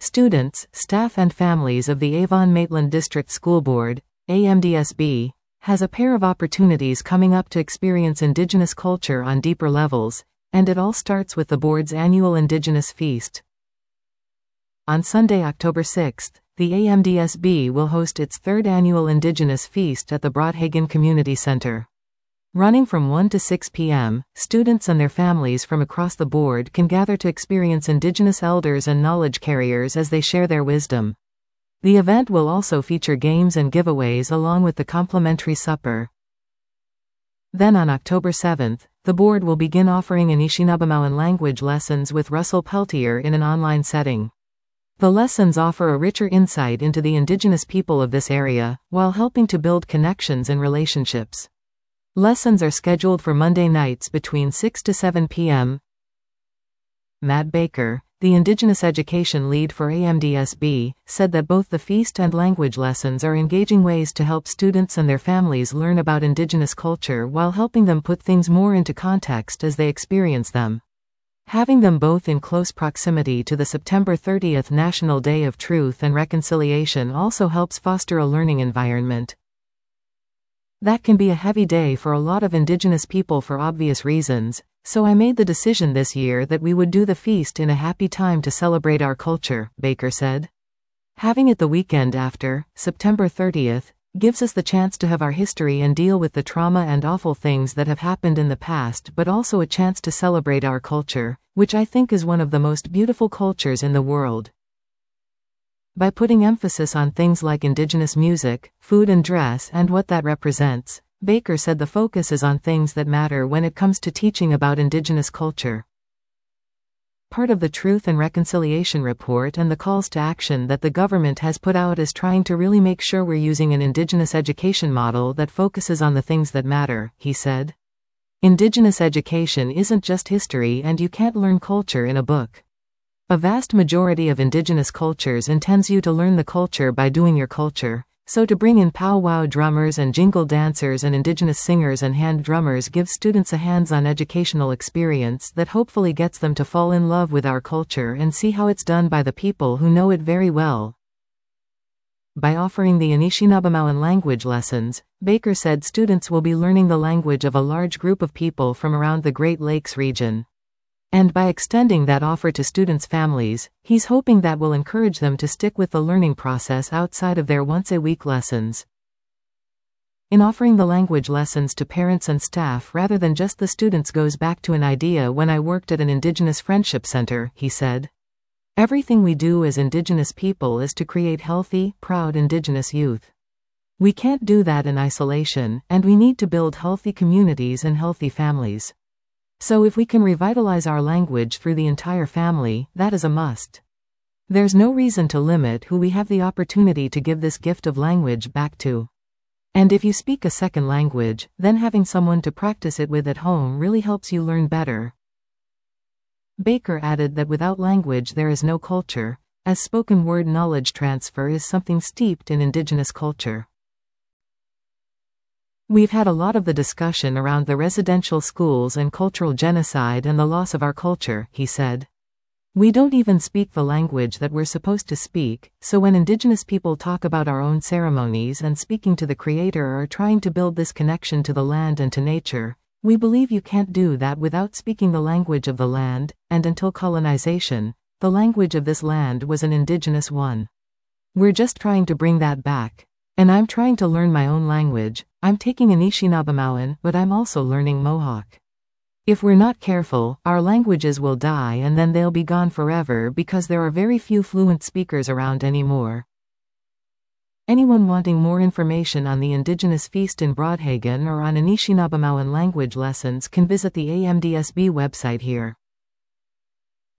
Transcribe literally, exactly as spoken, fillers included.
Students, staff and families of the Avon-Maitland District School Board, A M D S B, has a pair of opportunities coming up to experience Indigenous culture on deeper levels, and it all starts with the board's annual Indigenous Feast. On Sunday, October sixth, the A M D S B will host its third annual Indigenous Feast at the Broadhagen Community Center. Running from one to six p m, students and their families from across the board can gather to experience Indigenous elders and knowledge carriers as they share their wisdom. The event will also feature games and giveaways along with the complimentary supper. Then on October seventh, the board will begin offering Anishinaabemowin language lessons with Russell Peltier in an online setting. The lessons offer a richer insight into the Indigenous people of this area, while helping to build connections and relationships. Lessons are scheduled for Monday nights between six to seven p m Matt Baker, the Indigenous Education Lead for A M D S B, said that both the feast and language lessons are engaging ways to help students and their families learn about Indigenous culture while helping them put things more into context as they experience them. Having them both in close proximity to the September thirtieth National Day of Truth and Reconciliation also helps foster a learning environment. That can be a heavy day for a lot of Indigenous people for obvious reasons, so I made the decision this year that we would do the feast in a happy time to celebrate our culture, Baker said. Having it the weekend after, September thirtieth, gives us the chance to have our history and deal with the trauma and awful things that have happened in the past, but also a chance to celebrate our culture, which I think is one of the most beautiful cultures in the world. By putting emphasis on things like Indigenous music, food and dress and what that represents, Baker said the focus is on things that matter when it comes to teaching about Indigenous culture. Part of the Truth and Reconciliation report and the calls to action that the government has put out is trying to really make sure we're using an Indigenous education model that focuses on the things that matter, he said. Indigenous education isn't just history, and you can't learn culture in a book. A vast majority of Indigenous cultures intends you to learn the culture by doing your culture, so to bring in powwow drummers and jingle dancers and Indigenous singers and hand drummers gives students a hands-on educational experience that hopefully gets them to fall in love with our culture and see how it's done by the people who know it very well. By offering the Anishinaabemowin language lessons, Baker said students will be learning the language of a large group of people from around the Great Lakes region. And by extending that offer to students' families, he's hoping that will encourage them to stick with the learning process outside of their once-a-week lessons. In offering the language lessons to parents and staff rather than just the students goes back to an idea when I worked at an Indigenous Friendship Center, he said. Everything we do as Indigenous people is to create healthy, proud Indigenous youth. We can't do that in isolation, and we need to build healthy communities and healthy families. So if we can revitalize our language through the entire family, that is a must. There's no reason to limit who we have the opportunity to give this gift of language back to. And if you speak a second language, then having someone to practice it with at home really helps you learn better. Baker added that without language there is no culture, as spoken word knowledge transfer is something steeped in Indigenous culture. We've had a lot of the discussion around the residential schools and cultural genocide and the loss of our culture, he said. We don't even speak the language that we're supposed to speak, so when Indigenous people talk about our own ceremonies and speaking to the Creator or trying to build this connection to the land and to nature, we believe you can't do that without speaking the language of the land, and until colonization, the language of this land was an Indigenous one. We're just trying to bring that back. And I'm trying to learn my own language. I'm taking Anishinaabemowin, but I'm also learning Mohawk. If we're not careful, our languages will die and then they'll be gone forever because there are very few fluent speakers around anymore. Anyone wanting more information on the Indigenous Feast in Broadhagen or on Anishinaabemowin language lessons can visit the A M D S B website here.